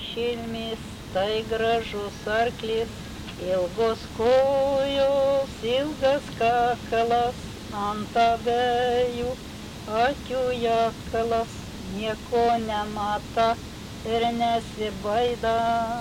šilmis, tai gražus arklis, ilgos kojos, ilgas kakalas, ant abiejų akių jakalas, nieko nemata ir nesibaida.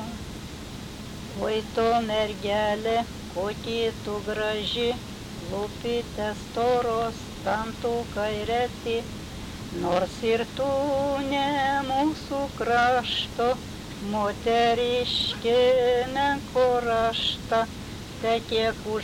Oi tu mergelė, kokie tu graži, lūpytės storos, dantukai reti, nors ir tu ne mūsų krašto, moteriškė menko rašta, tekėk už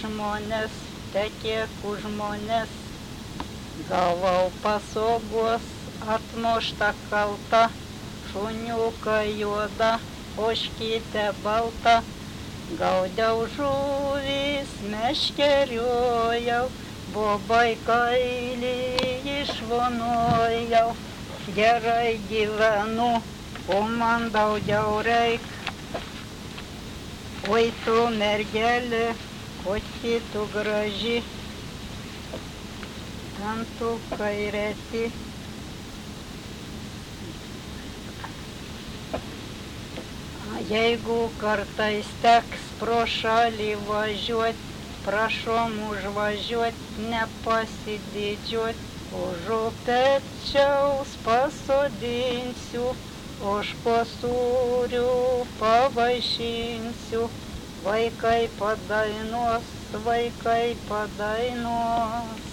žmones, gavau pasogos atmuštą kaltą, šuniuką juodą, ožkytę baltą, gaudiau žuvis, meškeriojau, bobai kailį išvonojau, gerai gyvenu, o man daugiau reik. Oi tu mergelė, kokia tu graži, dantukai reti. Jeigu kartais teks pro šalį važiuot, prašom užvažiuot, nepasididžiuot, už pečiaus pasodinsiu, ožkos sūrių pavaišinsiu, vaikai padainuos, vaikai padainuos.